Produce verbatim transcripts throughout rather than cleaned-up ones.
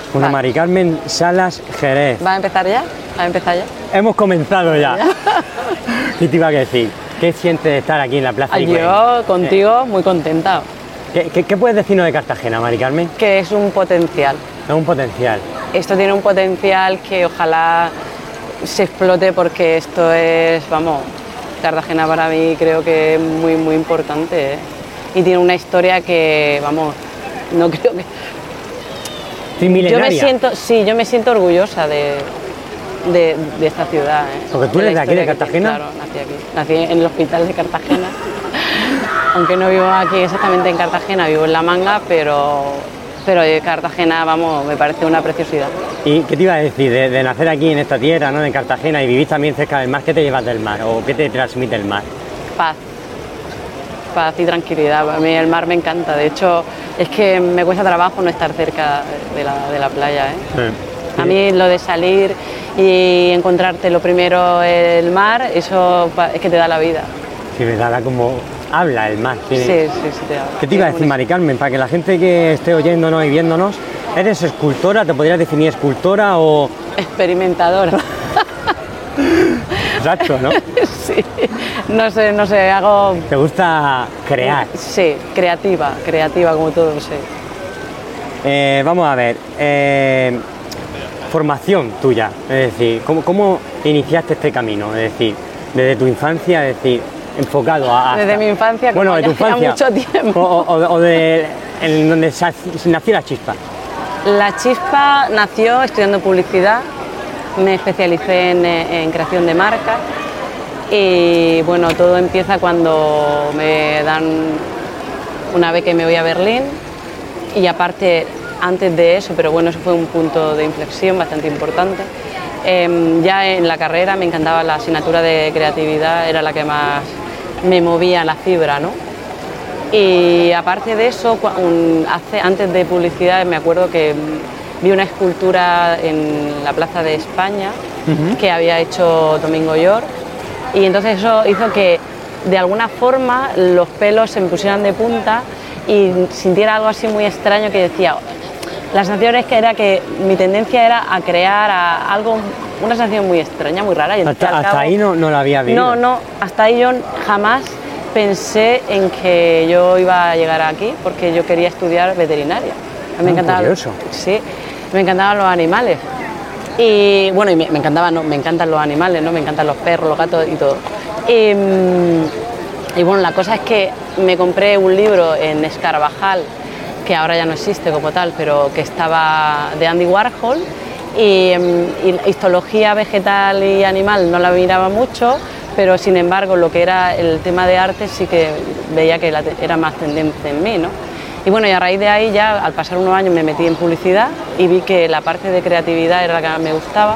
Una Vale. Mari Carmen Salas Jerez. ¿Va a empezar ya? ¿Va a empezar ya? Hemos comenzado ya. ¿Qué te iba a decir? ¿Qué sientes de estar aquí en la Plaza de Higüey? Yo contigo muy contenta. ¿Qué, qué, ¿Qué puedes decirnos de Cartagena, Mari Carmen? Que es un potencial. Es un potencial. Esto tiene un potencial que ojalá se explote porque esto es, vamos, Cartagena para mí creo que es muy, muy importante, ¿eh? Y tiene una historia que, vamos, no creo que... Sí, Yo milenaria. me siento, sí, yo me siento orgullosa de, de, de esta ciudad, ¿eh? Porque tú De la eres de aquí, de historia que tiene. Cartagena. Claro, nací aquí. Nací en el hospital de Cartagena. Aunque no vivo aquí exactamente en Cartagena, vivo en La Manga, pero, pero de Cartagena, vamos, me parece una preciosidad. ¿Y qué te iba a decir de, de nacer aquí en esta tierra, ¿no? En Cartagena, y vivir también cerca del mar? ¿Qué te llevas del mar o qué te transmite el mar? Paz. Paz y tranquilidad. A mí el mar me encanta. De hecho, es que me cuesta trabajo no estar cerca de la, de la playa, ¿eh? Sí. A mí lo de salir y encontrarte lo primero el mar, eso pa- es que te da la vida. Sí, me da como... Habla el mar. Tiene... Sí, sí, sí te da. ¿Qué te iba a decir, Mari Carmen? Para que la gente que esté oyéndonos y viéndonos, ¿eres escultora? ¿Te podrías definir escultora o...? Experimentadora. Exacto, ¿no? Sí, no sé, no sé, hago... ¿Te gusta crear? Sí, creativa, creativa como todo, sí. Eh, vamos a ver, eh, formación tuya, es decir, ¿cómo, ¿cómo iniciaste este camino? Es decir, desde tu infancia, es decir, enfocado a... hasta- Desde mi infancia, como bueno, de tu ya- ya infancia, mucho tiempo. O, o- o de en donde sa- nació la chispa. La chispa nació estudiando publicidad, me especialicé en, en creación de marcas y bueno, todo empieza cuando me dan una beca y me voy a Berlín y aparte antes de eso, pero bueno, eso fue un punto de inflexión bastante importante. Eh, ya en la carrera me encantaba la asignatura de creatividad, era la que más me movía la fibra, ¿no? Y aparte de eso, cua- un- hace, antes de publicidad me acuerdo que mm, vi una escultura en la Plaza de España que había hecho Domingo York y entonces eso hizo que de alguna forma los pelos se me pusieran de punta y sintiera algo así muy extraño que decía, la sensación es que era que mi tendencia era a crear a algo, una sensación muy extraña, muy rara. Y entonces, Hasta, al hasta cabo- ahí no, no lo había vivido. no, no, hasta ahí yo jamás pensé en que yo iba a llegar aquí porque yo quería estudiar veterinaria. A mí me Ah, encantaban, curioso. sí, me encantaban los animales. Y bueno, y me, me encantaban, no, me encantan los animales, ¿no? Me encantan los perros, los gatos y todo. Y, mm, y bueno, la cosa es que me compré un libro en Escarabajal, que ahora ya no existe como tal, pero que estaba de Andy Warhol, y, mm, y histología vegetal y animal no la miraba mucho, pero sin embargo lo que era el tema de arte sí que veía que la te- era más tendencia en mí, ¿no? Y bueno, y a raíz de ahí ya al pasar unos años me metí en publicidad y vi que la parte de creatividad era la que más me gustaba,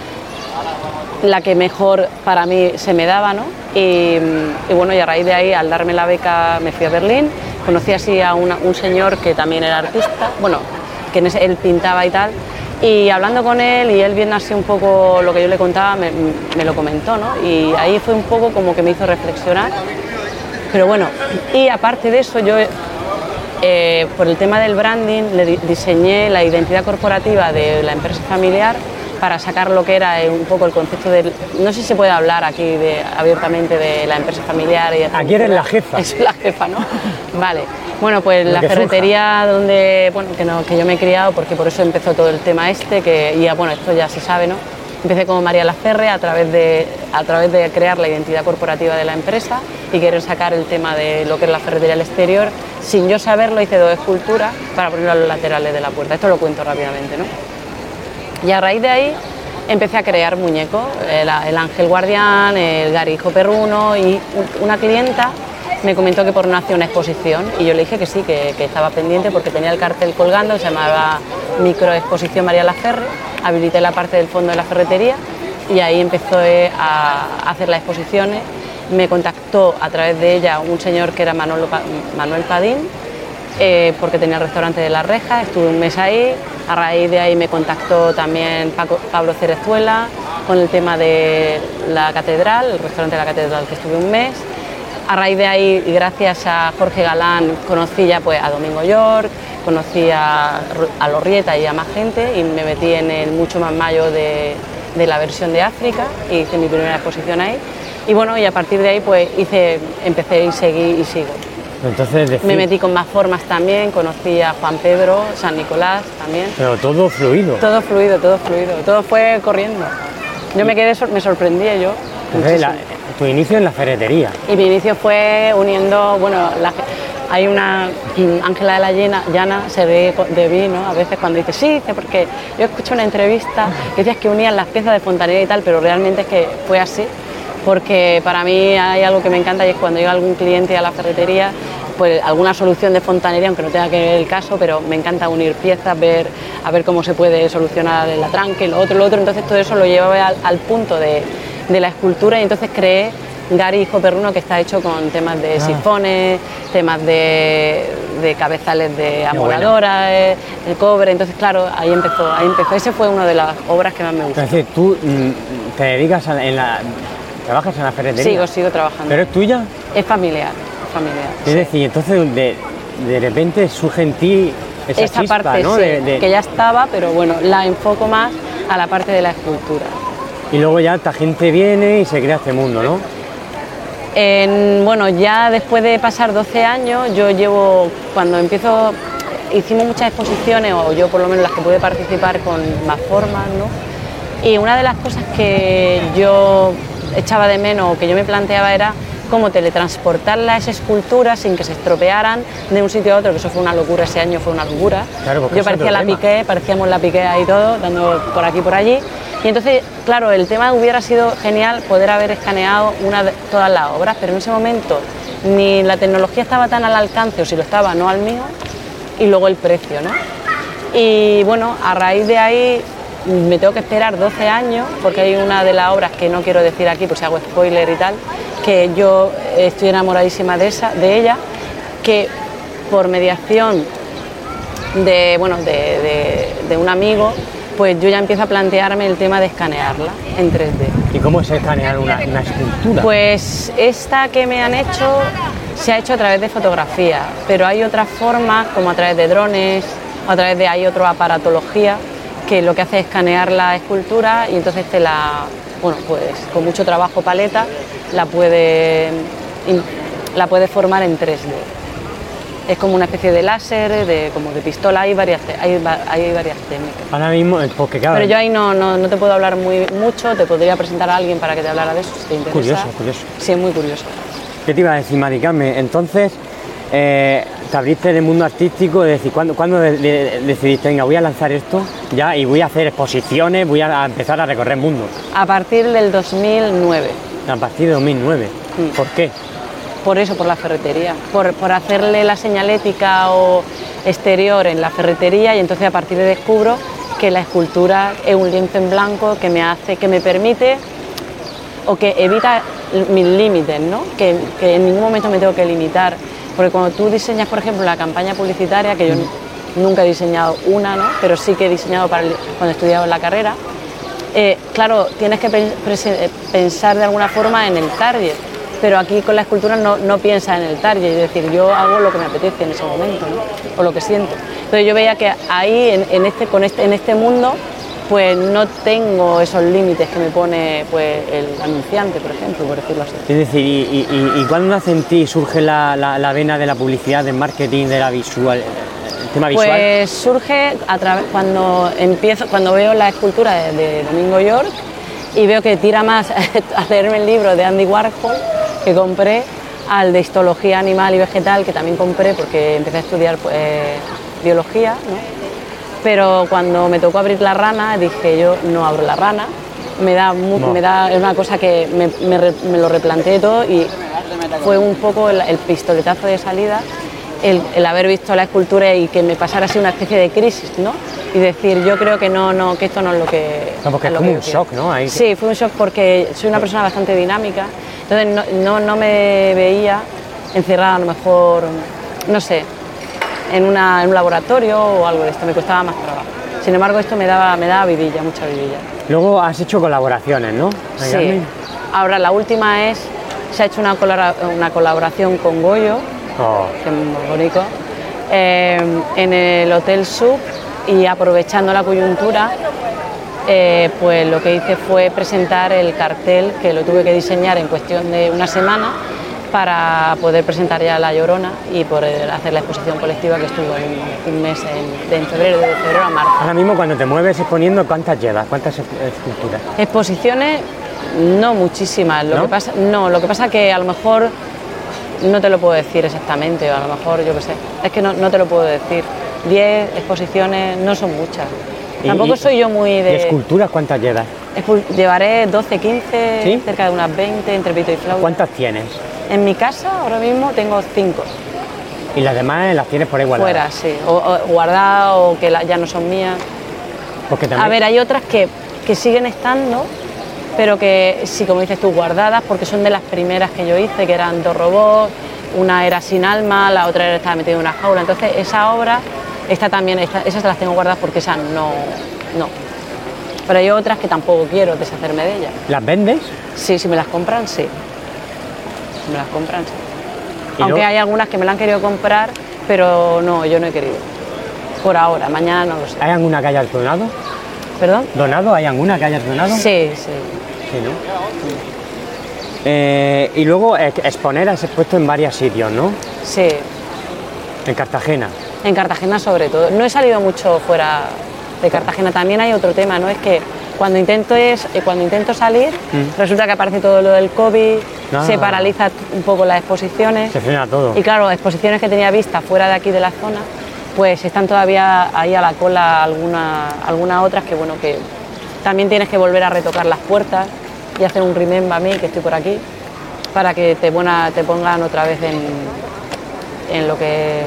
la que mejor para mí se me daba, ¿no? Y, y bueno, y a raíz de ahí, al darme la beca, me fui a Berlín, conocí así a una- un señor que también era artista, bueno, que en ese- él pintaba y tal, y hablando con él y él viendo así un poco lo que yo le contaba, me, me lo comentó, ¿no? Y ahí fue un poco como que me hizo reflexionar, pero bueno, y aparte de eso, yo... Eh, por el tema del branding, le di- diseñé la identidad corporativa de la empresa familiar para sacar lo que era eh, un poco el concepto del... No sé si se puede hablar aquí de, abiertamente de la empresa familiar. Y Aquí eres la jefa. Es la jefa, ¿no? Vale. Bueno, pues Lo la que surja. ferretería donde, bueno, que, no, que yo me he criado, porque por eso empezó todo el tema este, que y ya, bueno, esto ya se sabe, ¿no? Empecé como María Laferre a través, de, a través de crear la identidad corporativa de la empresa y querer sacar el tema de lo que es la ferretería al exterior. Sin yo saberlo, hice dos esculturas para ponerlo a los laterales de la puerta. Esto lo cuento rápidamente, ¿no? Y a raíz de ahí empecé a crear muñecos, el, el ángel guardián, el garijo perruno, y un- una clienta me comentó que por no hacía una exposición y yo le dije que sí, que, que estaba pendiente porque tenía el cartel colgando, se llamaba Microexposición María Laferre, habilité la parte del fondo de la ferretería y ahí empezó eh, a hacer las exposiciones. Me contactó a través de ella un señor que era Manolo Pa- Manuel Padín, eh, porque tenía el restaurante de La Reja, estuve un mes ahí, a raíz de ahí me contactó también Paco- Pablo Cerezuela con el tema de la catedral, el restaurante de la catedral que estuve un mes. A raíz de ahí, y gracias a Jorge Galán, conocí ya pues, a Domingo York, conocí a, a Lorrieta y a más gente y me metí en el Mucho Más Mayo de, de la versión de África y hice mi primera exposición ahí. Y bueno, y a partir de ahí pues hice, empecé y seguí y sigo. Entonces, decir... Me metí con más formas también, conocí a Juan Pedro, San Nicolás también. Pero todo fluido. Todo fluido, todo fluido, todo fue corriendo. Yo me quedé, me sorprendía yo. Entonces, la, tu inicio en la ferretería. Y mi inicio fue uniendo, bueno, la, hay una, Ángela de la Llana, Llana se ve de mí, ¿no? A veces cuando dice, sí, porque yo escuché una entrevista que decías que unían las piezas de fontanería y tal, pero realmente es que fue así. Porque para mí hay algo que me encanta y es cuando llega algún cliente a la ferretería, pues alguna solución de fontanería, aunque no tenga que ver el caso, pero me encanta unir piezas, ver, a ver cómo se puede solucionar el atranque, lo otro, lo otro, entonces todo eso lo llevaba al, al punto de, de la escultura y entonces creé Gari Hijo Perruno, que está hecho con temas de sifones, ah. temas de, de cabezales de amoladoras, bueno. el cobre, entonces claro, ahí empezó, ahí empezó, ese fue una de las obras que más me gustó. Entonces tú te dedicas a, en la... ¿Trabajas en la ferretería? Sigo, sigo trabajando. ¿Pero es tuya? Es familiar, es familiar. Es sí. decir, entonces de, de repente surge en ti esa, esa chispa, parte, ¿no? Sí, de, de... que ya estaba, pero bueno, la enfoco más a la parte de la escultura. Y luego ya esta gente viene y se crea este mundo, ¿no? En, bueno, ya después de pasar doce años, yo llevo, cuando empiezo, hicimos muchas exposiciones, o yo por lo menos las que pude participar con más formas, ¿no? Y una de las cosas que yo echaba de menos o que yo me planteaba era cómo teletransportar las esculturas sin que se estropearan de un sitio a otro, que eso fue una locura, ese año fue una locura. Claro, yo parecía la Piqué, parecíamos la Piqué ahí todo, dando por aquí por allí. Y entonces, claro, el tema hubiera sido genial poder haber escaneado una de, todas las obras, pero en ese momento ni la tecnología estaba tan al alcance, o si lo estaba, no al mío, y luego el precio, ¿no? Y bueno, a raíz de ahí me tengo que esperar doce años, porque hay una de las obras que no quiero decir aquí, por si hago spoiler y tal, que yo estoy enamoradísima de, esa, de ella, que por mediación de, bueno, de, de, de un amigo, pues yo ya empiezo a plantearme el tema de escanearla en tres D. ¿Y cómo es escanear una, una escultura? Pues esta que me han hecho se ha hecho a través de fotografía, pero hay otras formas, como a través de drones, o a través de hay otra aparatología, que lo que hace es escanear la escultura y entonces te la, bueno, pues con mucho trabajo paleta la puede, la puede formar en tres D. Es como una especie de láser, de, como de pistola, hay varias, hay, hay varias técnicas. Ahora mismo, porque claro... Pero yo ahí no, no, no te puedo hablar muy mucho, te podría presentar a alguien para que te hablara de eso, si te interesa. Curioso, curioso. Sí, es muy curioso. ¿Qué te iba a decir, Mari Carmen? Entonces, eh, te abriste en el mundo artístico, es decir, ¿cuándo, ¿cuándo de, de, decidiste, venga, voy a lanzar esto ya y voy a hacer exposiciones, voy a empezar a recorrer el mundo? A partir del dos mil nueve. A partir de dos mil nueve. Sí. ¿Por qué? Por eso, por la ferretería, por, por hacerle la señalética o exterior en la ferretería y entonces a partir de descubro que la escultura es un lienzo en blanco que me hace, que me permite o que evita mis límites, ¿no? Que, que en ningún momento me tengo que limitar, porque cuando tú diseñas, por ejemplo, la campaña publicitaria, que yo mm. nunca he diseñado una, ¿no? Pero sí que he diseñado para el, cuando estudiaba en la carrera, eh, claro, tienes que pe pensar de alguna forma en el target. Pero aquí con la escultura no, no piensa en el target, es decir, yo hago lo que me apetece en ese momento, ¿no? O lo que siento. Entonces yo veía que ahí, en, en, este, con este, en este mundo, pues no tengo esos límites que me pone pues, el anunciante, por ejemplo, por decirlo así. Es decir, ¿y, y, y cuándo nace en ti, surge la, la, la vena de la publicidad, del marketing, de la visual, el tema visual? Pues surge a través, cuando, empiezo, cuando veo la escultura de, de Domingo York y veo que tira más a leerme el libro de Andy Warhol, que compré, al de histología animal y vegetal, que también compré porque empecé a estudiar pues, biología, ¿no? Pero cuando me tocó abrir la rana dije yo no abro la rana, me da, no. me da es una cosa que me, me, me lo replanteé todo y fue un poco el, el pistoletazo de salida, el, el haber visto la escultura y que me pasara así una especie de crisis, ¿no? Y decir, yo creo que no, no, que esto no es lo que... No, porque es como un shock, ¿no? Ahí sí, fue un shock porque soy una persona bastante dinámica, entonces no, no, no me veía encerrada a lo mejor, no sé, en, una, en un laboratorio o algo de esto, me costaba más trabajo. Sin embargo, esto me daba, me daba vidilla, mucha vidilla. Luego has hecho colaboraciones, ¿no? Sí. Ahora la última es, se ha hecho una, una colaboración con Goyo, oh. que es muy bonito, eh, en el Hotel Sub, y aprovechando la coyuntura, eh, pues lo que hice fue presentar el cartel, que lo tuve que diseñar en cuestión de una semana para poder presentar ya La Llorona y poder hacer la exposición colectiva, que estuvo un, un mes en, de en febrero, de febrero a marzo. Ahora mismo cuando te mueves exponiendo, ¿cuántas llevas? ¿Cuántas esculturas? Exposiciones, no muchísimas. Lo ¿No? que pasa, no, lo que pasa que a lo mejor no te lo puedo decir exactamente, a lo mejor, yo qué sé, es que no, no te lo puedo decir. diez exposiciones no son muchas. Y, Tampoco y, soy yo muy de... ¿Y esculturas cuántas llevas? Llevaré doce, quince, ¿Sí? cerca de unas veinte, entre pito y flauta. ¿Cuántas tienes? En mi casa ahora mismo tengo cinco. ¿Y las demás las tienes por ahí guardadas? Fuera, sí, o, o guardadas o que la, ya no son mías. Porque también... A ver, hay otras que, que siguen estando, pero que sí, como dices tú, guardadas, porque son de las primeras que yo hice, que eran dos robots, una era sin alma, la otra era, estaba metida en una jaula. Entonces esa obra, esta también, esta, esas las tengo guardadas porque esas no, no. Pero hay otras que tampoco quiero deshacerme de ellas. ¿Las vendes? Sí, si me las compran, sí. Si me las compran, sí. Aunque luego... hay algunas que me las han querido comprar, pero no, yo no he querido. Por ahora, mañana no lo sé. ¿Hay alguna que hayas donado? ¿Perdón? ¿Donado? ¿Hay alguna que hayas donado? Sí, sí. Sí, ¿no? Eh, y luego exponer, has expuesto en varios sitios, ¿no? Sí. En Cartagena. En Cartagena sobre todo. No he salido mucho fuera de Cartagena. También hay otro tema, ¿no? Es que cuando intento, es, cuando intento salir, mm. resulta que aparece todo lo del COVID, ah. se paraliza un poco las exposiciones. Se frena todo. Y claro, exposiciones que tenía vistas fuera de aquí de la zona, pues están todavía ahí a la cola algunas alguna otras que, bueno, que también tienes que volver a retocar las puertas y hacer un remember a mí, que estoy por aquí, para que te, buena, te pongan otra vez en, en lo que...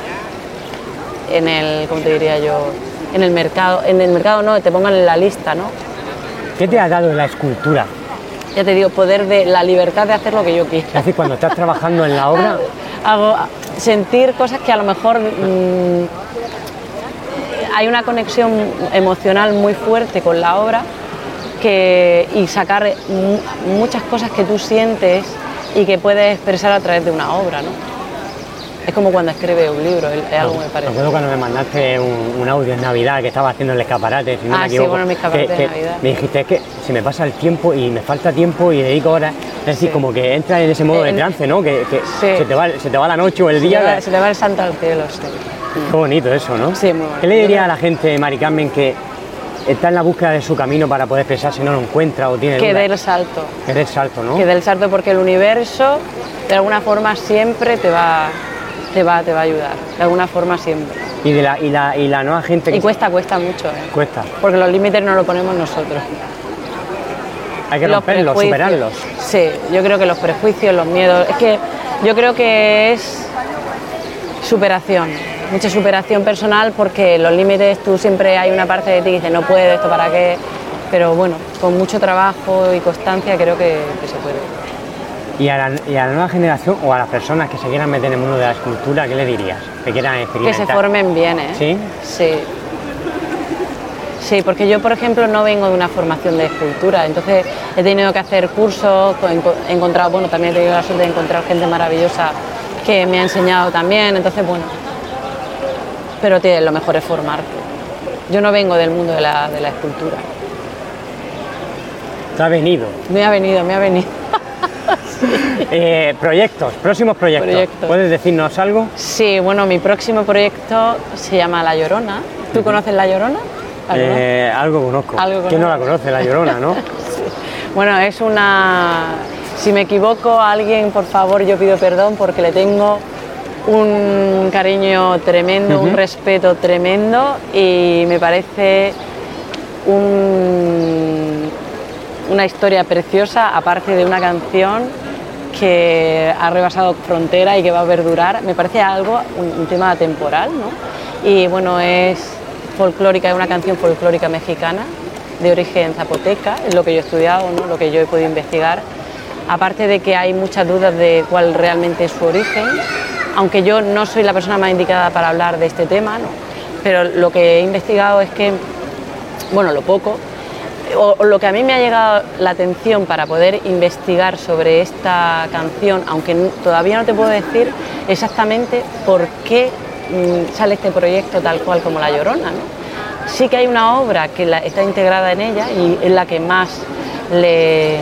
en el, ¿cómo te diría yo? En el mercado, en el mercado no, te pongan en la lista, ¿no? ¿Qué te ha dado la escultura? Ya te digo, poder de la libertad de hacer lo que yo quiera. Es decir, cuando estás trabajando en la obra... Hago, sentir cosas que a lo mejor mmm, hay una conexión emocional muy fuerte con la obra, que, y sacar muchas cosas que tú sientes y que puedes expresar a través de una obra, ¿no? Es como cuando escribes un libro, es algo me parece. Me acuerdo cuando me mandaste un, un audio en Navidad que estaba haciendo el escaparate, si no ah, me equivoco. Sí, bueno, mi escaparate que, de que Navidad. Me dijiste, es que se me pasa el tiempo y me falta tiempo y dedico horas. Es decir, sí. como que entras en ese modo eh, de trance, ¿no? Que, que sí. se, te va, se te va la noche o el se día. Te va, se te va el santo al cielo, sí. Qué bonito eso, ¿no? Sí, muy bueno. ¿Qué le diría a la gente, Mari Carmen, que está en la búsqueda de su camino para poder expresarse, no lo encuentra o tiene que dudas? dé el salto. Que dé el salto, ¿no? Que dé el salto, porque el universo, de alguna forma, siempre te va... Te va, te va a ayudar, de alguna forma siempre. Y, de la, y, la, y la nueva gente... Y que cuesta, se... cuesta mucho, ¿eh? Cuesta. Porque los límites no los ponemos nosotros. Hay que romperlos, superarlos. Sí, yo creo que los prejuicios, los miedos... Es que yo creo que es superación, mucha superación personal, porque los límites, tú siempre hay una parte de ti que dice, no puedo, esto para qué... Pero bueno, con mucho trabajo y constancia creo que, que se puede. Y a, la, y a la nueva generación o a las personas que se quieran meter en el mundo de la escultura, ¿qué le dirías? Que quieran experimentar. Que se formen bien, ¿eh? ¿Sí? Sí. Sí, porque yo, por ejemplo, no vengo de una formación de escultura, entonces he tenido que hacer cursos, he encontrado, bueno, también he tenido la suerte de encontrar gente maravillosa que me ha enseñado también, entonces, bueno, pero tío, lo mejor es formarte. Yo no vengo del mundo de la, de la escultura. ¿Te ha venido? Me ha venido, me ha venido. Sí. Eh, proyectos, próximos proyectos. proyectos. ¿Puedes decirnos algo? Sí, bueno, mi próximo proyecto se llama La Llorona. ¿Tú uh-huh. conoces La Llorona? ¿La eh, algo conozco. ¿Algo ¿Quién no la conoce, La Llorona, no? Sí. Bueno, es una... Si me equivoco a alguien, por favor, yo pido perdón porque le tengo un cariño tremendo, uh-huh. un respeto tremendo, y me parece un... una historia preciosa, aparte de una canción que ha rebasado frontera y que va a perdurar. Me parece algo, un, un tema temporal, ¿no? Y bueno, es folclórica, es una canción folclórica mexicana de origen zapoteca, es lo que yo he estudiado, ¿no? Lo que yo he podido investigar. Aparte de que hay muchas dudas de cuál realmente es su origen, aunque yo no soy la persona más indicada para hablar de este tema, ¿no? Pero lo que he investigado es que, bueno, lo poco, o lo que a mí me ha llegado la atención para poder investigar sobre esta canción, aunque todavía no te puedo decir exactamente por qué mmm, sale este proyecto tal cual como La Llorona, ¿no? Sí que hay una obra que la, está integrada en ella y es la que más le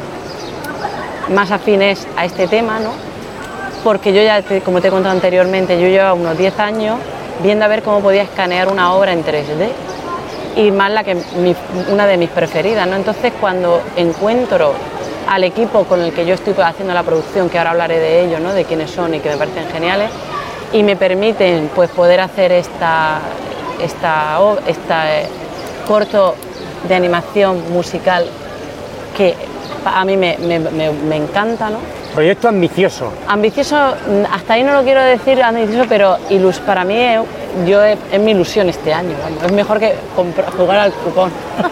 más afín es a este tema, ¿no? Porque yo ya, te, como te he contado anteriormente, yo llevo unos diez años viendo a ver cómo podía escanear una obra en tres D y más la que mi, una de mis preferidas, ¿no? Entonces cuando encuentro al equipo con el que yo estoy haciendo la producción, que ahora hablaré de ellos, ¿no? De quiénes son y que me parecen geniales, y me permiten pues poder hacer esta, esta, esta eh, corto de animación musical que a mí me, me, me, me encanta, ¿no? Proyecto ambicioso. Ambicioso, hasta ahí no lo quiero decir ambicioso, pero ilus, para mí es, yo, es, es mi ilusión este año, vamos, es mejor que comprar, jugar al cupón.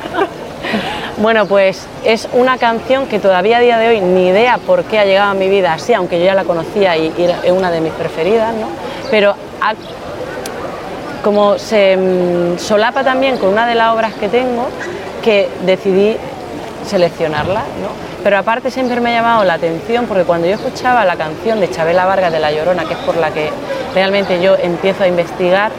Bueno, pues es una canción que todavía a día de hoy ni idea por qué ha llegado a mi vida así, aunque yo ya la conocía y, y es una de mis preferidas, ¿no? Pero ha, como se mmm, solapa también con una de las obras que tengo, que decidí seleccionarla, ¿no? Pero aparte siempre me ha llamado la atención porque cuando yo escuchaba la canción de Chabela Vargas de La Llorona, que es por la que realmente yo empiezo a investigar,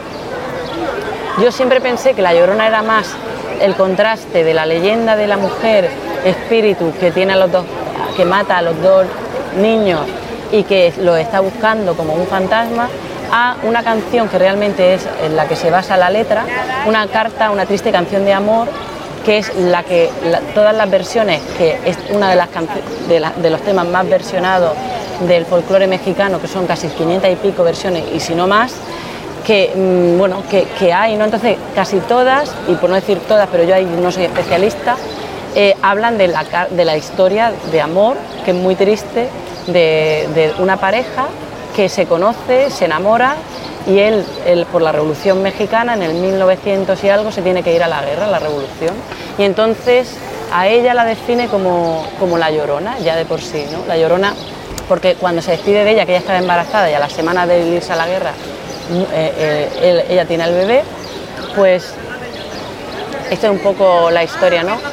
yo siempre pensé que La Llorona era más el contraste de la leyenda de la mujer espíritu que tiene a los dos, que mata a los dos niños y que lo está buscando como un fantasma, a una canción que realmente es en la que se basa la letra, una carta, una triste canción de amor, que es la que la, todas las versiones, que es una de las de, la, de los temas más versionados del folclore mexicano, que son casi quinientas y pico versiones y si no más, que mmm, bueno que, que hay, ¿no? Entonces casi todas, y por no decir todas, pero yo ahí no soy especialista, eh, hablan de la, de la historia de amor, que es muy triste, de, de una pareja que se conoce, se enamora. Y él, él, por la Revolución Mexicana, en el mil novecientos y algo, se tiene que ir a la guerra, a la Revolución. Y entonces a ella la define como, como la Llorona, ya de por sí, ¿no? La Llorona, porque cuando se despide de ella, que ella estaba embarazada y a la semana de irse a la guerra, eh, eh, él, ella tiene al bebé, pues esto es un poco la historia, ¿no?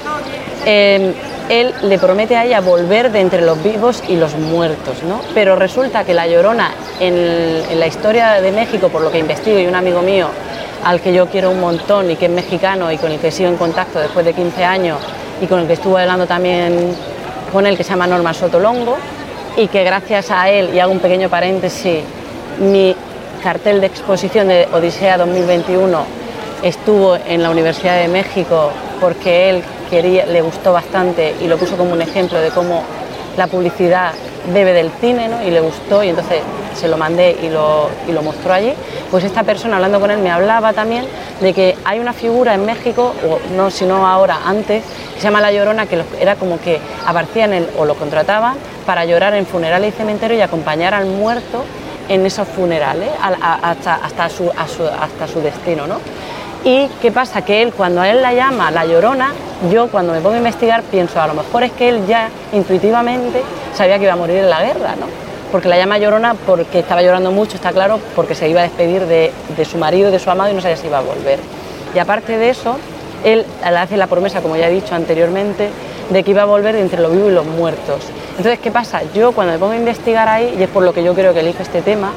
Eh, él le promete a ella volver de entre los vivos y los muertos, ¿no? Pero resulta que la Llorona, en, en la historia de México, por lo que investigo, y un amigo mío al que yo quiero un montón y que es mexicano y con el que sigo en contacto después de quince años y con el que estuve hablando también con él, que se llama Norman Sotolongo, y que gracias a él, y hago un pequeño paréntesis, mi cartel de exposición de Odisea dos mil veintiuno estuvo en la Universidad de México porque él quería, le gustó bastante y lo puso como un ejemplo de cómo la publicidad bebe del cine, ¿no? Y le gustó y entonces se lo mandé y lo, y lo mostró allí. Pues esta persona, hablando con él, me hablaba también de que hay una figura en México, o no, sino ahora, antes, que se llama La Llorona, que era como que aparecían en, o lo contrataban para llorar en funerales y cementerios y acompañar al muerto en esos funerales a, a, hasta, hasta, su, a su, hasta su destino, ¿no? Y qué pasa, que él, cuando a él la llama La Llorona, yo cuando me pongo a investigar pienso, a lo mejor es que él ya intuitivamente sabía que iba a morir en la guerra, ¿no? Porque la llama Llorona porque estaba llorando mucho, está claro, porque se iba a despedir de, de su marido, de su amado y no sabía si iba a volver. Y aparte de eso, él le hace la promesa, como ya he dicho anteriormente, de que iba a volver entre los vivos y los muertos. Entonces, ¿qué pasa? Yo cuando me pongo a investigar ahí, y es por lo que yo creo que elijo este tema,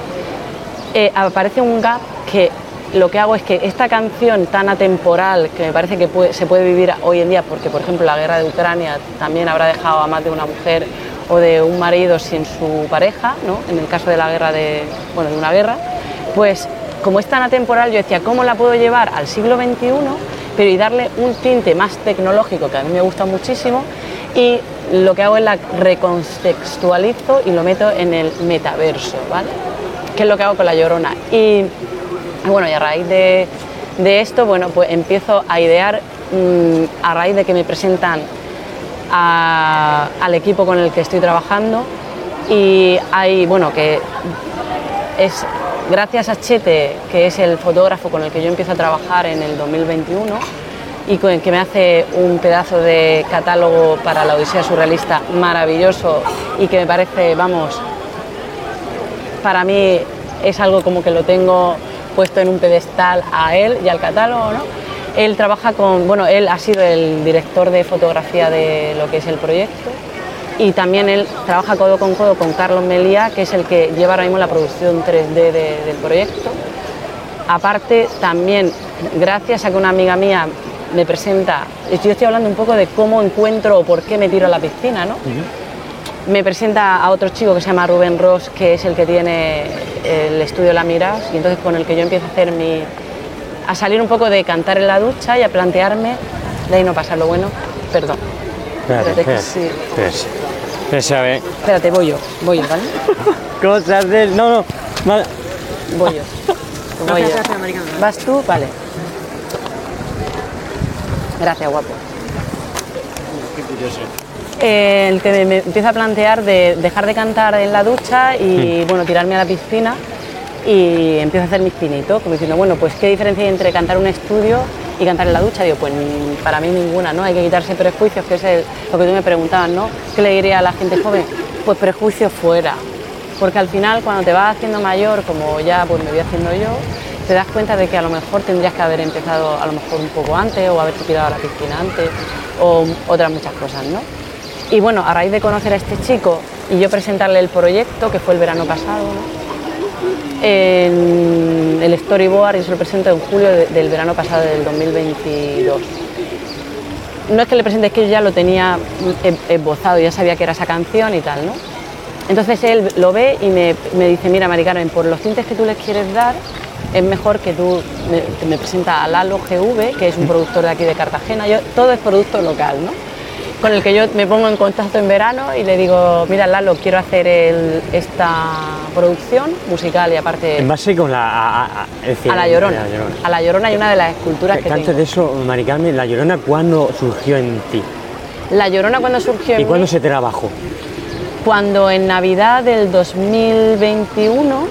eh, aparece un gap que lo que hago es que esta canción tan atemporal, que me parece que puede, se puede vivir hoy en día, porque por ejemplo la guerra de Ucrania también habrá dejado a más de una mujer o de un marido sin su pareja, ¿no? En el caso de la guerra de, bueno, de una guerra, pues como es tan atemporal, yo decía, ¿cómo la puedo llevar al siglo veintiuno, pero y darle un tinte más tecnológico, que a mí me gusta muchísimo, y lo que hago es la recontextualizo y lo meto en el metaverso, ¿vale? Que es lo que hago con La Llorona. Y bueno, y a raíz de, de esto, bueno, pues empiezo a idear, mmm, a raíz de que me presentan a, al equipo con el que estoy trabajando, y hay, bueno, que es gracias a Chete, que es el fotógrafo con el que yo empiezo a trabajar en el dos mil veintiuno y con el que me hace un pedazo de catálogo para la Odisea Surrealista maravilloso y que me parece, vamos, para mí es algo como que lo tengo puesto en un pedestal a él y al catálogo, ¿no? Él trabaja con, bueno, él ha sido el director de fotografía de lo que es el proyecto y también él trabaja codo con codo con Carlos Meliá, que es el que lleva ahora mismo la producción tres D de, del proyecto, aparte también, gracias a que una amiga mía me presenta, yo estoy hablando un poco de cómo encuentro o por qué me tiro a la piscina, ¿no? Uh-huh. Me presenta a otro chico que se llama Rubén Ross, que es el que tiene el estudio La Miras, y entonces con el que yo empiezo a hacer mi... a salir un poco de cantar en la ducha y a plantearme, de ahí no pasa lo bueno, perdón. Espérate, espérate, sí. espérate, espérate, espérate, voy yo, voy yo, ¿vale? Cosas del... No, no, vale. Voy yo, voy yo. ¿Vas tú? Vale. Gracias, guapo. Qué curioso. Eh, el que me, me empieza a plantear de dejar de cantar en la ducha y, mm. bueno, tirarme a la piscina y empiezo a hacer mis pinitos, como diciendo, bueno, pues qué diferencia hay entre cantar un estudio y cantar en la ducha. Digo, pues para mí ninguna, ¿no? Hay que quitarse prejuicios, que es el, lo que tú me preguntabas, ¿no? ¿Qué le diría a la gente joven? Pues prejuicios fuera, porque al final cuando te vas haciendo mayor, como ya pues me voy haciendo yo, te das cuenta de que a lo mejor tendrías que haber empezado a lo mejor un poco antes o haberte tirado a la piscina antes o otras muchas cosas, ¿no? Y bueno, a raíz de conocer a este chico y yo presentarle el proyecto, que fue el verano pasado, ¿no? En el storyboard, yo se lo presento en julio de, del verano pasado del dos mil veintidós. No es que le presente, es que yo ya lo tenía esbozado, ya sabía que era esa canción y tal, ¿no? Entonces él lo ve y me, me dice, mira, Mari Carmen, por los tintes que tú les quieres dar, es mejor que tú me, me presenta a Lalo G V, que es un productor de aquí de Cartagena. Yo, todo es producto local, ¿no? Con el que yo me pongo en contacto en verano y le digo, mira, Lalo, quiero hacer el, esta producción musical y aparte... En base con la... A, a, es decir, a la Llorona. A la Llorona. A la Llorona y una de las esculturas que, que antes tengo. de eso, Mari Carmen, ¿la Llorona cuándo surgió en ti? La Llorona cuando surgió en ¿Y mí, cuándo se trabajó? Cuando en Navidad del dos mil veintiuno,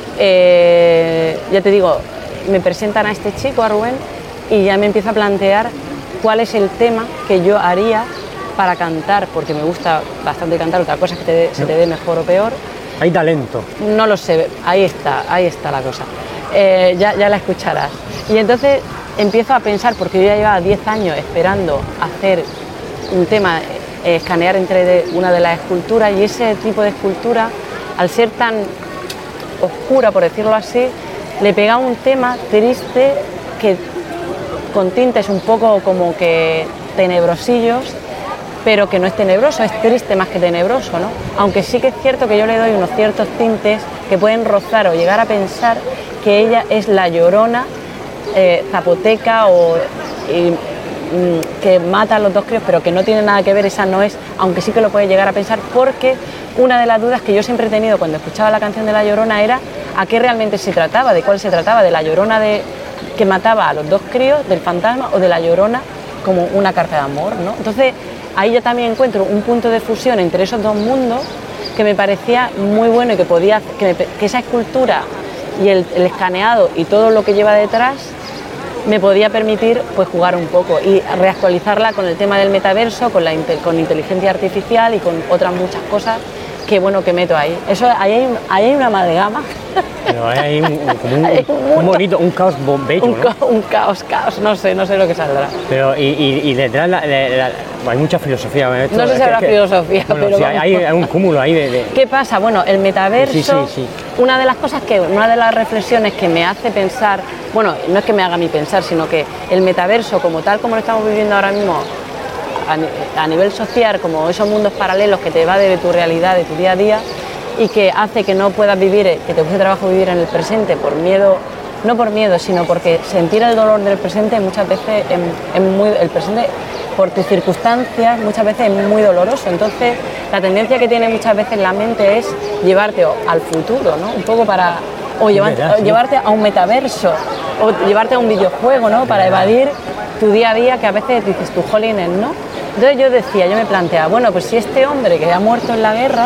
eh, ya te digo, me presentan a este chico, a Rubén, y ya me empiezo a plantear cuál es el tema que yo haría para cantar, porque me gusta bastante cantar, otra cosa es que te de, se te dé mejor o peor. Hay talento. No lo sé, ahí está, ahí está la cosa. Eh, ya, ya la escucharás. Y entonces empiezo a pensar, porque yo ya llevaba diez años esperando hacer un tema, eh, escanear entre de una de las esculturas, y ese tipo de escultura, al ser tan oscura, por decirlo así, le pega un tema triste que con tintes un poco como que tenebrosillos, pero que no es tenebroso, es triste más que tenebroso, ¿no? Aunque sí que es cierto que yo le doy unos ciertos tintes que pueden rozar o llegar a pensar que ella es la Llorona eh, zapoteca o y, mm, que mata a los dos críos, pero que no tiene nada que ver, esa no es, aunque sí que lo puede llegar a pensar, porque una de las dudas que yo siempre he tenido cuando escuchaba la canción de la Llorona era a qué realmente se trataba, de cuál se trataba, de la Llorona de, que mataba a los dos críos, del fantasma, o de la Llorona como una carta de amor, ¿no? Entonces ahí yo también encuentro un punto de fusión entre esos dos mundos que me parecía muy bueno y que podía que, me, que esa escultura y el, el escaneado y todo lo que lleva detrás me podía permitir pues jugar un poco y reactualizarla con el tema del metaverso, con la con inteligencia artificial y con otras muchas cosas que bueno que meto ahí. Eso ahí hay, ahí hay una amalgama. Pero hay un, como un, un, un bonito, un caos bello, un, ¿no? Un caos, caos, no sé, no sé lo que saldrá. Pero y, y, y detrás la, la, la, hay mucha filosofía. Esto, no sé si habrá filosofía, bueno, pero sí, hay, hay un cúmulo ahí de, de... ¿Qué pasa? Bueno, el metaverso, sí, sí, sí. Una de las cosas que, una de las reflexiones que me hace pensar, bueno, no es que me haga a mí pensar, sino que el metaverso como tal, como lo estamos viviendo ahora mismo, a, a nivel social, como esos mundos paralelos que te va de tu realidad, de tu día a día, y que hace que no puedas vivir, que te cueste trabajo vivir en el presente por miedo, no por miedo, sino porque sentir el dolor del presente muchas veces es, es muy, el presente por tus circunstancias muchas veces es muy doloroso. Entonces la tendencia que tiene muchas veces la mente es llevarte al futuro, ¿no? Un poco para, o, llevar, verdad, o llevarte a un metaverso, o llevarte a un videojuego, ¿no? Para evadir tu día a día, que a veces dices tu jolines, ¿no? Entonces yo decía, yo me planteaba, bueno, pues si este hombre que ha muerto en la guerra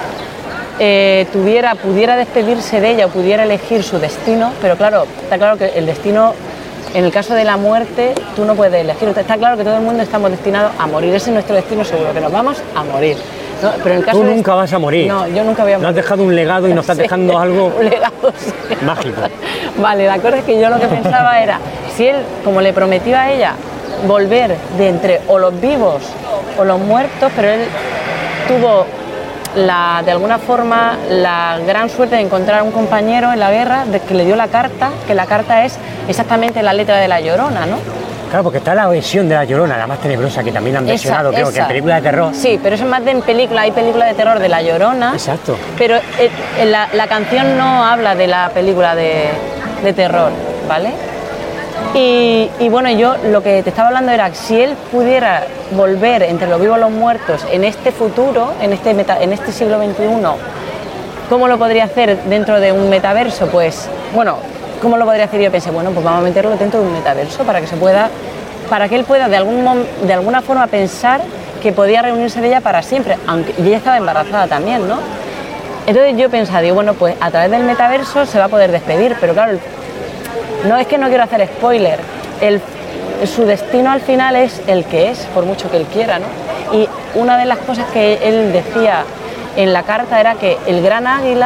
Eh, tuviera, pudiera despedirse de ella o pudiera elegir su destino, pero claro, está claro que el destino, en el caso de la muerte, tú no puedes elegir, está claro que todo el mundo estamos destinados a morir, ese es nuestro destino seguro, que nos vamos a morir, ¿no? Pero en el caso tú de nunca este, vas a morir. No, yo nunca voy a morir. No has dejado un legado y nos estás sí, dejando algo un legado, sí. mágico. Vale, la cosa es que yo lo que pensaba era, si él, como le prometió a ella, volver de entre o los vivos o los muertos, pero él tuvo la, de alguna forma, la gran suerte de encontrar un compañero en la guerra de que le dio la carta, que la carta es exactamente la letra de La Llorona, ¿no? Claro, porque está la versión de La Llorona, la más tenebrosa, que también han versionado, creo esa. que en películas de terror. Sí, pero eso es más de en película, hay películas de terror de La Llorona. Exacto. Pero eh, la, la canción no habla de la película de, de terror, ¿vale? Y, y bueno, yo lo que te estaba hablando era, si él pudiera volver entre los vivos y los muertos en este futuro, en este, meta, en este siglo veintiuno, ¿cómo lo podría hacer dentro de un metaverso? Pues, bueno, ¿cómo lo podría hacer? Yo pensé, bueno, pues vamos a meterlo dentro de un metaverso para que se pueda, para que él pueda de, algún, de alguna forma pensar que podía reunirse de ella para siempre, aunque ella estaba embarazada también, ¿no? Entonces yo pensaba, digo, bueno, pues a través del metaverso se va a poder despedir, pero claro, no es que no quiero hacer spoiler, el, su destino al final es el que es, por mucho que él quiera, ¿no? Y una de las cosas que él decía en la carta era que el gran águila,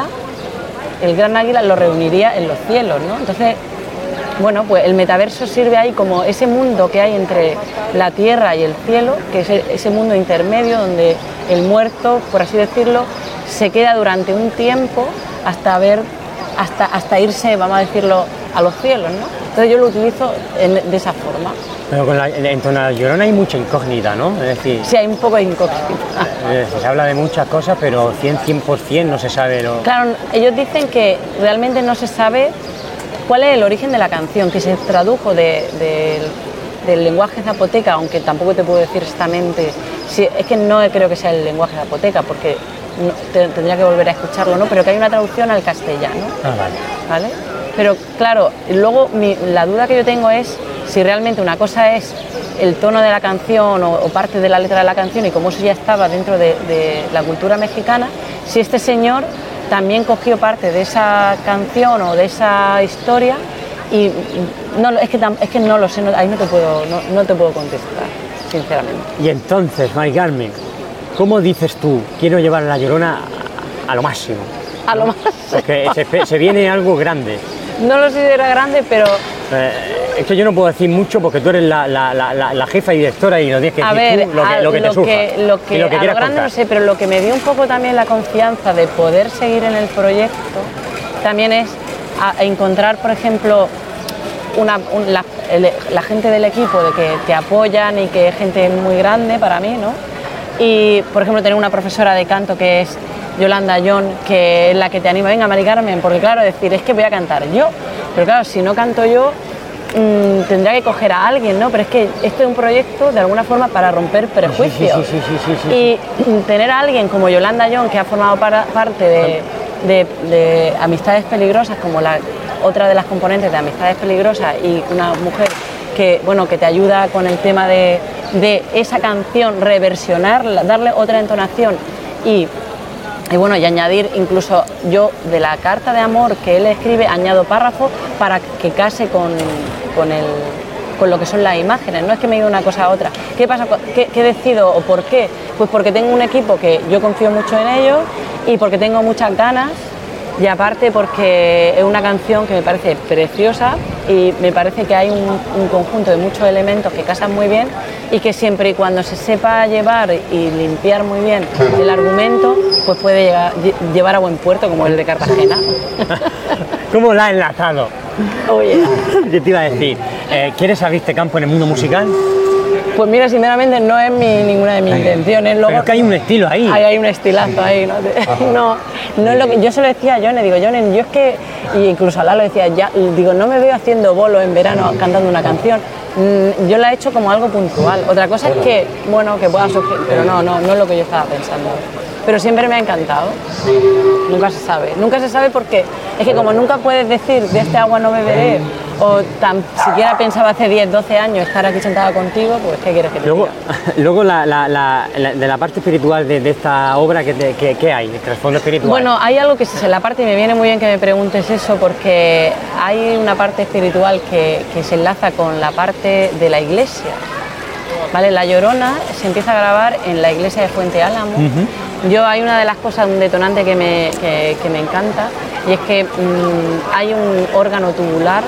el gran águila lo reuniría en los cielos, ¿no? Entonces, bueno, pues el metaverso sirve ahí como ese mundo que hay entre la tierra y el cielo, que es ese mundo intermedio donde el muerto, por así decirlo, se queda durante un tiempo hasta ver, hasta, hasta irse, vamos a decirlo, a los cielos, ¿no? Entonces yo lo utilizo en, de esa forma. Pero con la, en torno a La Llorona hay mucha incógnita, ¿no? Es decir, sí, hay un poco de incógnita. Se habla de muchas cosas, pero cien por cien no se sabe lo... Claro, ellos dicen que realmente no se sabe cuál es el origen de la canción, que se tradujo de, de, del lenguaje zapoteca, aunque tampoco te puedo decir exactamente, si, es que no creo que sea el lenguaje zapoteca, porque no, te, tendría que volver a escucharlo, ¿no? Pero que hay una traducción al castellano. Ah, vale. ¿Vale? Pero claro, luego mi, la duda que yo tengo es si realmente una cosa es el tono de la canción o, o parte de la letra de la canción y cómo eso ya estaba dentro de, de la cultura mexicana, si este señor también cogió parte de esa canción o de esa historia y no, es, que, es que no lo sé, no, ahí no te, puedo, no, no te puedo contestar, sinceramente. Y entonces, Mari Carmen, ¿cómo dices tú, quiero llevar a La Llorona a, a lo máximo? A lo ¿no? máximo. Porque se, se viene algo grande. No lo sé si era grande, pero... Eh, es que yo no puedo decir mucho porque tú eres la, la, la, la jefa y directora y nos tienes que a decir ver, tú lo que, lo que te lo surja. Que, lo que, y lo que a quieras lo grande contar. no sé, pero lo que me dio un poco también la confianza de poder seguir en el proyecto también es a, a encontrar, por ejemplo, una, un, la, el, la gente del equipo de que te apoyan y que es gente muy grande para mí, ¿no? Y, por ejemplo, tener una profesora de canto que es Yolanda John, que es la que te anima, venga, Mari Carmen, porque claro, decir, es que voy a cantar yo, pero claro, si no canto yo, mmm, tendría que coger a alguien, ¿no? Pero es que este es un proyecto, de alguna forma, para romper prejuicios. Sí, sí, sí, sí, sí, sí, y sí. Tener a alguien como Yolanda John, que ha formado para, parte de, de, de Amistades Peligrosas, como la otra de las componentes de Amistades Peligrosas, y una mujer que, bueno, que te ayuda con el tema de, de esa canción, reversionarla, darle otra entonación y... Y bueno, y añadir incluso yo de la carta de amor que él escribe, añado párrafos para que case con, con, el, con lo que son las imágenes. No es que me diga una cosa a otra. ¿Qué pasa? ¿Qué, qué decido o por qué? Pues porque tengo un equipo que yo confío mucho en ellos y porque tengo muchas ganas y aparte porque es una canción que me parece preciosa y me parece que hay un, un conjunto de muchos elementos que casan muy bien y que siempre y cuando se sepa llevar y limpiar muy bien el argumento, pues puede llegar, llevar a buen puerto, como el de Cartagena. ¿Cómo la has enlazado? Oye. Yo te iba a decir, eh, ¿quieres abrirte campo en el mundo musical? Pues mira, sinceramente no es mi, ninguna de mis Ay, intenciones. Luego, pero es que hay un estilo ahí. Hay, hay un estilazo ahí. No, no, no es lo que yo se lo decía a Johnny, digo, Johnny, yo es que, y incluso a Lalo decía, ya, digo, no me veo haciendo bolo en verano cantando una canción. Yo la he hecho como algo puntual. Otra cosa es que, bueno, que pueda surgir, pero no, no, no es lo que yo estaba pensando. Pero siempre me ha encantado. Nunca se sabe. Nunca se sabe porque es que como nunca puedes decir de este agua no beberé, o tan siquiera pensaba hace diez, doce años estar aquí sentada contigo, pues ¿qué quieres que te luego, diga? Luego, la, la, la, la, de la parte espiritual de, de esta obra, ¿qué, qué, qué hay? ¿El trasfondo espiritual? Bueno, hay algo que es la parte, y me viene muy bien que me preguntes eso, porque hay una parte espiritual que, que se enlaza con la parte de la iglesia. ¿Vale? La Llorona se empieza a grabar en la iglesia de Fuente Álamo. Uh-huh. Yo hay una de las cosas, un detonante que me, que, que me encanta, y es que mmm, hay un órgano tubular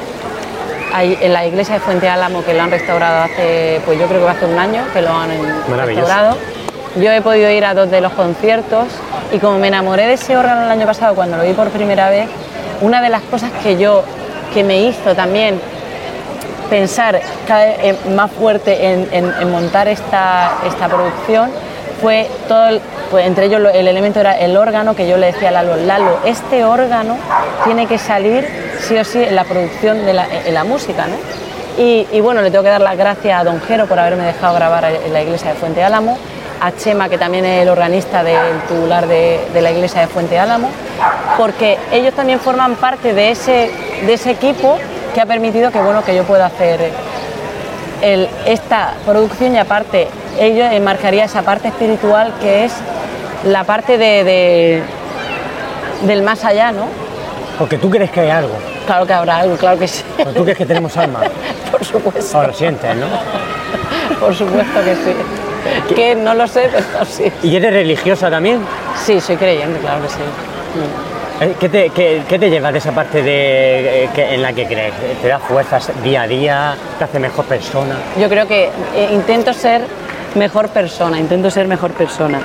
hay, en la iglesia de Fuente Álamo que lo han restaurado hace, pues yo creo que hace un año que lo han restaurado. Yo he podido ir a dos de los conciertos Y como me enamoré de ese órgano el año pasado cuando lo vi por primera vez, una de las cosas que yo, que me hizo también pensar cada vez más fuerte en, en, en montar esta, esta producción fue todo, el, pues entre ellos el elemento era el órgano, que yo le decía a Lalo, Lalo, este órgano tiene que salir sí o sí en la producción de la, en la música, ¿no? Y, y bueno, le tengo que dar las gracias a Don Jero por haberme dejado grabar en la iglesia de Fuente Álamo, a Chema, que también es el organista del tubular de, de la iglesia de Fuente Álamo, porque ellos también forman parte de ese, de ese equipo que ha permitido que, bueno, que yo pueda hacer el, esta producción, y aparte ello enmarcaría esa parte espiritual que es la parte de, de, del más allá, ¿no? Porque tú crees que hay algo. Claro que habrá algo, claro que sí. Pero tú crees que tenemos alma. Por supuesto. O lo sientes, ¿no? Por supuesto que sí. ¿Qué? Que no lo sé, pero sí. ¿Y eres religiosa también? Sí, soy creyente, claro que sí. ¿Qué te, qué, qué te llevas de esa parte de, que, en la que crees? ¿Te da fuerzas día a día? ¿Te hace mejor persona? Yo creo que eh, intento ser mejor persona, intento ser mejor persona.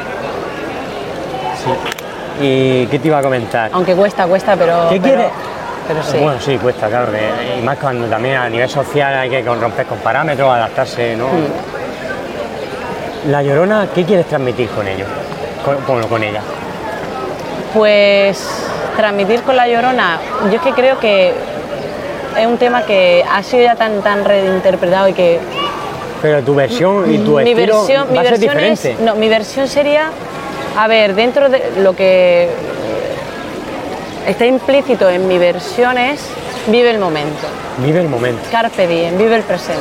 Sí. ¿Y qué te iba a comentar? Aunque cuesta, cuesta, pero... ¿Qué quieres? Pero sí. Bueno, sí, cuesta, claro. Que, y más cuando también a nivel social hay que romper con parámetros, adaptarse, ¿no? Mm. La Llorona, ¿qué quieres transmitir con ellos? Con, con, con ella. Pues transmitir con La Llorona, yo es que creo que es un tema que ha sido ya tan, tan reinterpretado y que... Pero tu versión y tu mi estilo versión, va mi a ser versión diferente. Es, no, mi versión sería, a ver, dentro de lo que está implícito en mi versión es vive el momento. Vive el momento. Carpe diem, vive el presente.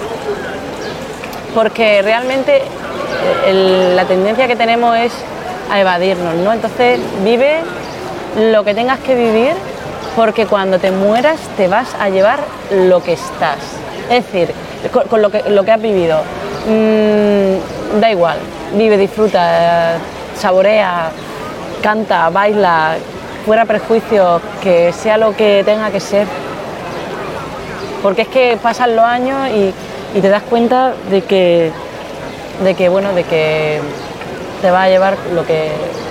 Porque realmente el, la tendencia que tenemos es a evadirnos, ¿no? Entonces vive lo que tengas que vivir, porque cuando te mueras te vas a llevar lo que estás. Es decir, con, con lo, que, lo que has vivido. Mm, da igual, vive, disfruta, saborea, canta, baila, fuera prejuicios, que sea lo que tenga que ser. Porque es que pasan los años y, y te das cuenta de que, de que, bueno, de que te va a llevar lo que,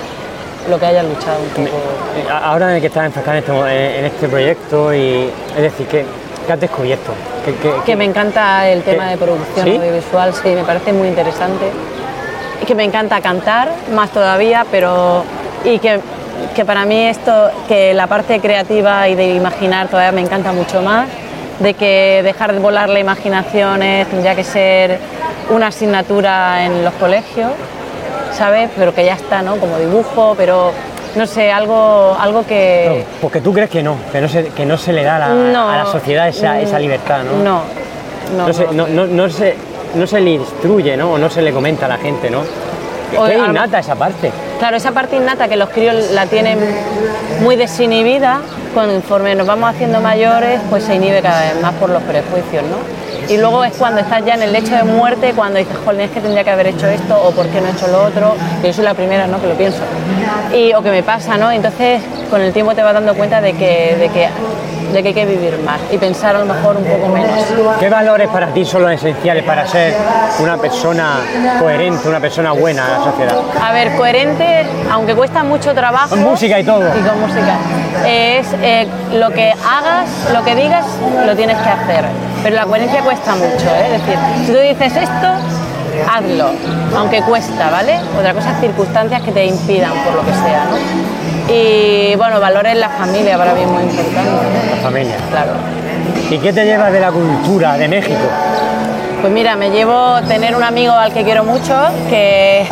lo que hayas luchado un poco. Ahora en el que estás enfocado en este, en este proyecto, y es decir, ¿qué, qué has descubierto? ¿Qué, qué, que me encanta el tema ¿qué? de producción ¿Sí? audiovisual, sí, me parece muy interesante. Y que me encanta cantar, más todavía, pero... Y que, que para mí esto, que la parte creativa y de imaginar todavía me encanta mucho más, de que dejar de volar la imaginación es, tendría que ser una asignatura en los colegios, ¿sabes? Pero que ya está, ¿no? Como dibujo, pero no sé, algo, algo que... No, porque tú crees que no, que no se, que no se le da a la, no, a la sociedad esa, esa libertad, ¿no? No, no, no, se, no, no, no, no, se, no se le instruye, ¿no? O no se le comenta a la gente, ¿no? O, es innata esa parte. Claro, esa parte innata que los críos la tienen muy desinhibida, cuando conforme nos vamos haciendo mayores, pues se inhibe cada vez más por los prejuicios, ¿no? Y luego es cuando estás ya en el lecho de muerte, cuando dices, joder, es que tendría que haber hecho esto, o por qué no he hecho lo otro, que yo soy la primera, ¿no?, que lo pienso, y, o que me pasa, ¿no? Entonces, con el tiempo te vas dando cuenta de que, de que, de que hay que vivir más y pensar a lo mejor un poco menos. ¿Qué valores para ti son los esenciales para ser una persona coherente, una persona buena a la sociedad? A ver, coherente, aunque cuesta mucho trabajo... Con música y todo. Y con música. Es eh, lo que hagas, lo que digas, lo tienes que hacer. Pero la coherencia cuesta mucho, ¿eh? Es decir, si tú dices esto, hazlo, aunque cuesta, ¿vale? Otra cosa es circunstancias que te impidan, por lo que sea, ¿no? Y, bueno, valores la familia para mí es muy importante. La familia. Claro. ¿Y qué te llevas de la cultura de México? Pues mira, me llevo tener un amigo al que quiero mucho, que,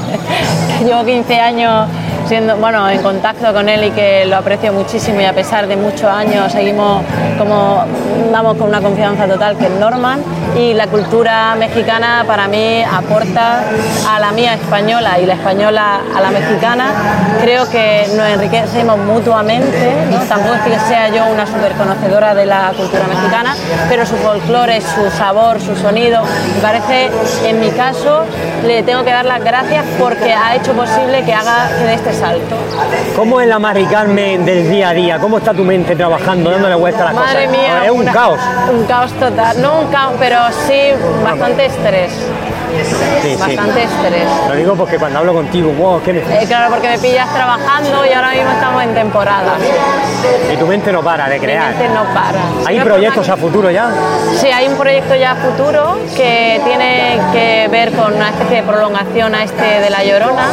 que llevo quince años siendo, bueno, en contacto con él y que lo aprecio muchísimo, y a pesar de muchos años seguimos como, damos con una confianza total, que es Norman. Y la cultura mexicana para mí aporta a la mía española y la española a la mexicana. Creo que nos enriquecemos mutuamente, ¿no? Tampoco es que sea yo una súper conocedora de la cultura mexicana, pero su folclore, su sabor, su sonido, me parece, en mi caso, le tengo que dar las gracias porque ha hecho posible que haga que dé este salto. ¿Cómo es la Mari Carmen del día a día? ¿Cómo está tu mente trabajando, dándole vuelta a las Madre cosas? mía, Es un una, caos. Un caos total, no un caos, pero sí bastante estrés. Sí, bastante sí. estrés. Lo digo porque cuando hablo contigo, wow, ¿qué me Eh, claro, porque me pillas trabajando y ahora mismo estamos en temporada. Y tu mente no para de crear. Mi mente no para. ¿Hay No proyectos a futuro ya? Sí, hay un proyecto ya futuro que tiene que ver con una especie de prolongación a este de La Llorona,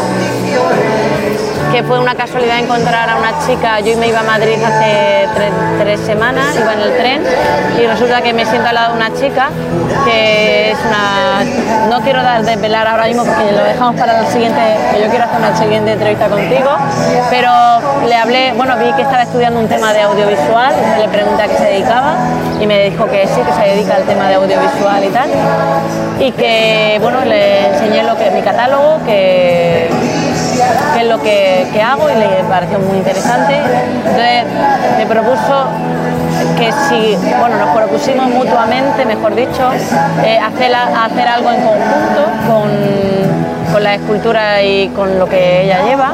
que fue una casualidad encontrar a una chica. Yo me iba a Madrid hace tres, tres semanas, iba en el tren y resulta que me siento al lado de una chica que es una... No quiero dar desvelar ahora mismo porque lo dejamos para el siguiente, que yo quiero hacer una siguiente entrevista contigo, pero le hablé, bueno, vi que estaba estudiando un tema de audiovisual, le pregunté a qué se dedicaba y me dijo que sí, que se dedica al tema de audiovisual y tal, y que, bueno, le enseñé lo que, mi catálogo, que... qué es lo que, que hago y le pareció muy interesante. Entonces me propuso que si, bueno, nos propusimos mutuamente, mejor dicho, eh, hacer, hacer algo en conjunto con, con la escultura y con lo que ella lleva.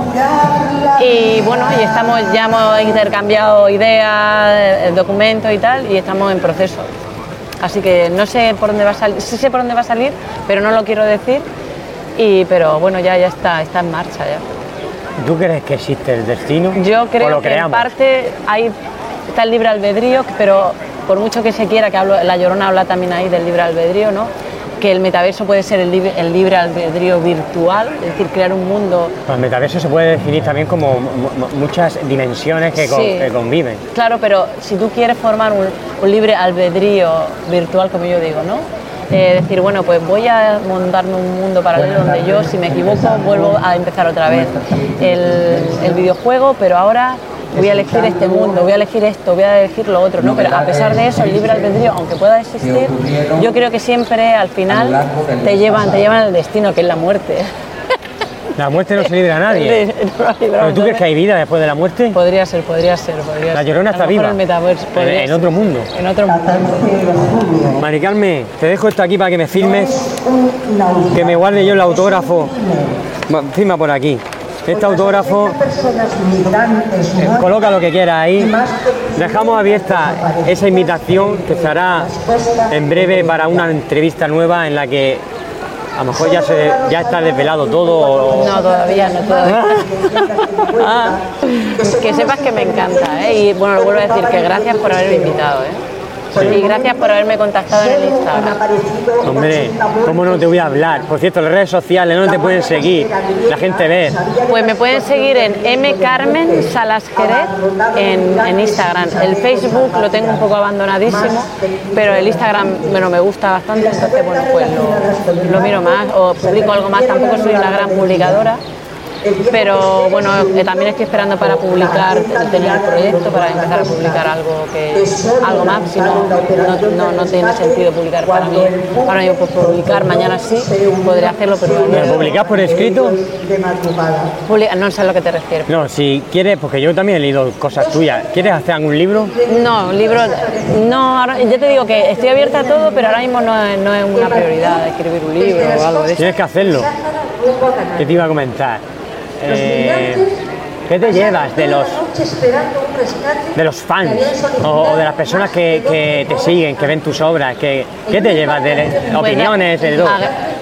Y bueno, y estamos, ya hemos intercambiado ideas, documentos y tal, y estamos en proceso. Así que no sé por dónde va a salir, sí sé por dónde va a salir, pero no lo quiero decir. Y, pero bueno, ya, ya está, está en marcha ya. ¿Tú crees que existe el destino? Yo creo lo que creamos? en parte hay, está el libre albedrío, pero por mucho que se quiera, que hablo, La Llorona habla también ahí del libre albedrío, ¿no? Que el metaverso puede ser el libre, el libre albedrío virtual, es decir, crear un mundo... Pues el metaverso se puede definir también como muchas dimensiones que, con, sí, que conviven. Claro, pero si tú quieres formar un, un libre albedrío virtual, como yo digo, ¿no? Eh, decir, bueno, pues voy a montarme un mundo paralelo donde yo, si me equivoco, vuelvo a empezar otra vez el, el videojuego, pero ahora voy a elegir este mundo, voy a elegir esto, voy a elegir lo otro, ¿no? Pero a pesar de eso, el libre albedrío, aunque pueda existir, yo creo que siempre al final te llevan, te llevan al destino, que es la muerte. La muerte no se libra a nadie. ¿Pero tú crees que hay vida después de la muerte? Podría ser, podría ser. Podría la ser. Llorona está viva. El metaverso, en, en otro mundo. En otro mundo. Mari Carmen, te dejo esto aquí para que me filmes, que me guarde yo el autógrafo. Firma por aquí. Este autógrafo, eh, coloca lo que quieras ahí. Dejamos abierta esa invitación que se hará en breve para una entrevista nueva en la que a lo mejor ya, se, ya está desvelado todo. O... No, todavía no, todavía. Ah, que sepas que me encanta, ¿eh? Y bueno, lo vuelvo a decir, que gracias por haberme invitado, ¿eh? Sí. Y gracias por haberme contactado en el Instagram. Hombre, ¿cómo no te voy a hablar? Por cierto, las redes sociales, ¿dónde te pueden seguir? La gente ve. Pues me pueden seguir en M Carmen Salas Jerez en, en Instagram. El Facebook lo tengo un poco abandonadísimo, pero el Instagram, bueno, me gusta bastante, entonces bueno, pues lo, lo miro más o publico algo más. Tampoco soy una gran publicadora, pero bueno, eh, también estoy esperando para publicar, tener el proyecto para empezar a publicar algo que algo más, si no, no, no, no tiene sentido publicar para mí. Ahora yo puedo publicar, mañana sí, podría hacerlo, pero... ¿Pero publicás por escrito? Publica, no sé a lo que te refieres. No, si quieres, porque yo también he leído cosas tuyas, ¿quieres hacer algún libro? No, libro, no, ahora, ya te digo que estoy abierta a todo, pero ahora mismo no es, no es una prioridad escribir un libro o algo de eso. Tienes que hacerlo. ¿Qué te iba a comentar? Eh, ¿Qué te llevas de los de los fans o, o de las personas que, que te siguen, que ven tus obras? ¿Qué, qué te llevas de opiniones, de todo?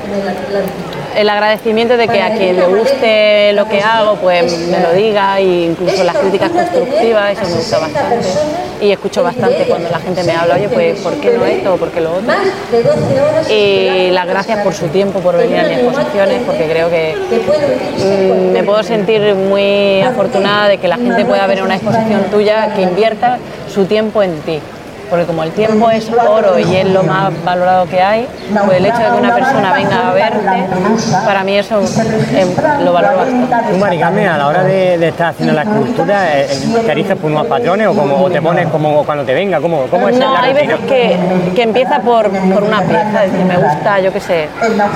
El agradecimiento de que a quien le guste lo que hago, pues me lo diga, e incluso las críticas constructivas, eso me gusta bastante. Y escucho bastante cuando la gente me habla, oye, pues ¿por qué no esto o por qué lo otro? Y las gracias por su tiempo, por venir a mis exposiciones, porque creo que mmm, me puedo sentir muy afortunada de que la gente pueda ver una exposición tuya que invierta su tiempo en ti. Porque como el tiempo es oro y es lo más valorado que hay, pues el hecho de que una persona venga a verte, para mí eso eh, lo valoro bastante. ¿Tú, Mari Carmen, a la hora de, de estar haciendo la escultura, eh, te eriges por unos patrones o, como, o te pones como cuando te venga? ¿Cómo, cómo es no, la hay veces que, que empieza por, por una pieza, es decir, me gusta, yo qué sé,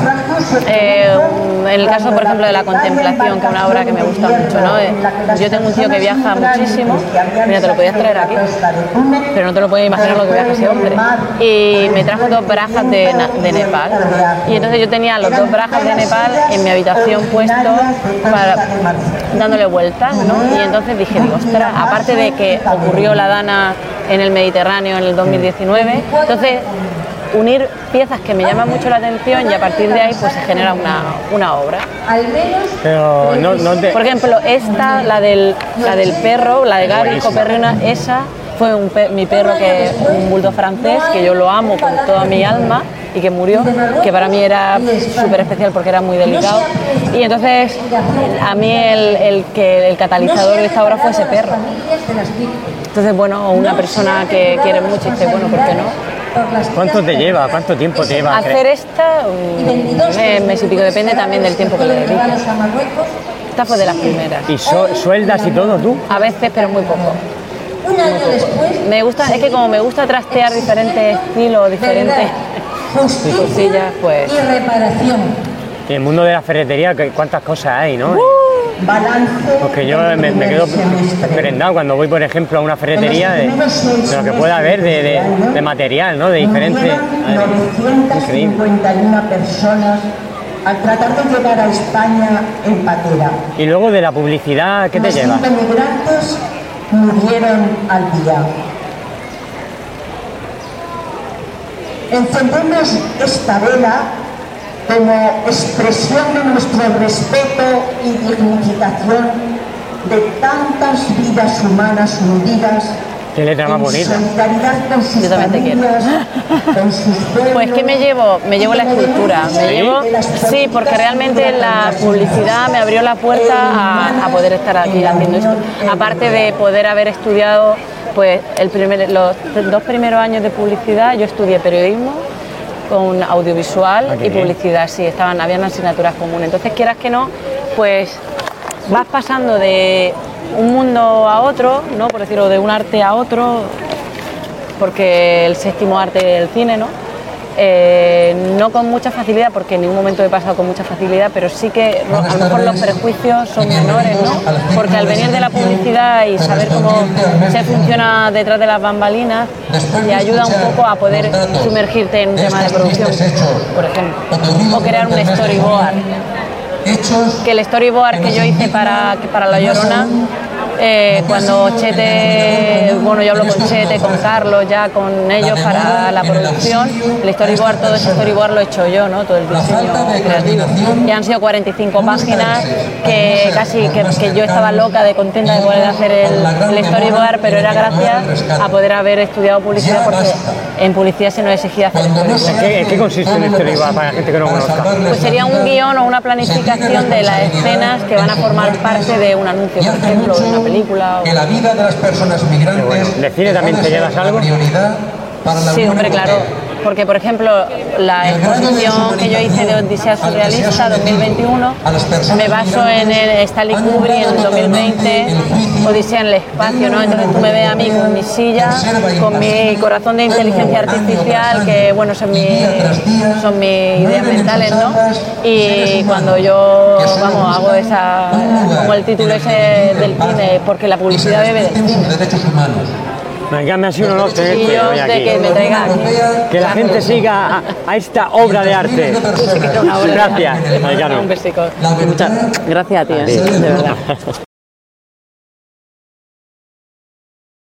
eh, en el caso, por ejemplo, de la contemplación, que es una obra que me gusta mucho, ¿no? Eh, yo tengo un tío que viaja muchísimo, mira, te lo podías traer aquí, pero no te lo puedes imaginar lo que viaja ese hombre, y me trajo dos brajas de, de Nepal, y entonces yo tenía los dos brajas de Nepal en mi habitación puestos para, dándole vueltas, ¿no? Y entonces dije, digo, ostras, aparte de que ocurrió la Dana en el Mediterráneo en el dos mil diecinueve, entonces unir piezas que me llaman mucho la atención y a partir de ahí pues se genera una, una obra. Pero no, no te... Por ejemplo, esta, la del, la del perro, la de Gary Coperrina, esa fue un pe mi perro, que un bulldog francés, que yo lo amo con toda mi alma y que murió, que para mí era súper especial porque era muy delicado. Y entonces a mí el, el, que, el catalizador de esta obra fue ese perro. Entonces, bueno, una persona que quiere mucho y dice, bueno, ¿por qué no? ¿Cuánto te lleva? ¿Cuánto tiempo te lleva? Hacer esta, un mes y pico, depende también del tiempo que le dediques. Esta fue de las primeras. ¿Y so, sueldas y todo tú? A veces, pero muy poco. Muy poco. Me gusta, es que como me gusta trastear diferentes estilos, diferentes cosillas, pues... Y el mundo de la ferretería, ¿cuántas cosas hay, no? Uh, Porque yo me, me quedo prendado cuando voy, por ejemplo, a una ferretería de, de lo que pueda haber de, de, de material, ¿no? De diferentes... novecientas cincuenta y una personas al tratar de llegar a España en patera. Y luego de la publicidad, ¿qué te lleva? Los inmigrantes murieron al día. Encendemos esta vela como expresión de nuestro respeto y dignificación de tantas vidas humanas hundidas. Qué letra más bonita. Solidaridad con sus Yo también te quiero. Con sus pueblos. Pues que me llevo, me llevo la escultura, me llevo, sí, porque realmente la publicidad me abrió la puerta a, a poder estar aquí haciendo esto. Aparte de poder haber estudiado, pues el primer, los dos primeros años de publicidad yo estudié periodismo con audiovisual ah, y publicidad, sí, estaban, habían asignaturas comunes. Entonces, quieras que no, pues vas pasando de un mundo a otro, ¿no? Por decirlo, de un arte a otro, porque el séptimo arte del cine, ¿no? Eh, no con mucha facilidad, porque en ningún momento he pasado con mucha facilidad, pero sí que a lo mejor los prejuicios son menores, ¿no? Porque al venir de la publicidad y saber cómo se funciona detrás de las bambalinas, te ayuda un poco a poder sumergirte en un tema de producción, por ejemplo, o crear un storyboard. Que el storyboard que yo hice para, para La Llorona, eh, cuando Chete, bueno, yo hablo con Chete, con Carlos, ya con ellos para la producción, el storyboard, todo ese storyboard lo he hecho yo, ¿no? Todo el diseño creativo. Y han sido cuarenta y cinco páginas que casi que, que yo estaba loca de contenta de poder hacer el, el storyboard, pero era gracias a poder haber estudiado publicidad, porque en publicidad se nos exigía hacer storyboard. ¿En qué, en qué consiste el storyboard para la gente que no conozca? Pues sería un guión o una planificación de las escenas que van a formar parte de un anuncio, por ejemplo, de una película. O... Que la vida de las personas migrantes. Bueno, ¿de cine también te llevas algo? Sí, hombre, claro. Porque, por ejemplo, la exposición que yo hice de Odisea Surrealista dos mil veintiuno, me baso en el Stanley Kubrick en el dos mil veinte, Odisea en el espacio, ¿no? Entonces tú me ves a mí con mi silla, con mi corazón de inteligencia artificial, que, bueno, son, mi, son mis ideas mentales, ¿no? Y cuando yo, vamos, hago esa, como el título ese del cine, porque la publicidad bebe del cine. Venga, me ha sido un honor tenerte hoy aquí. Que me traiga aquí. Que la gente siga a, a esta obra de arte. Una obra Gracias. De arte. Un besico. Muchas gracias a ti, ¿eh? De verdad.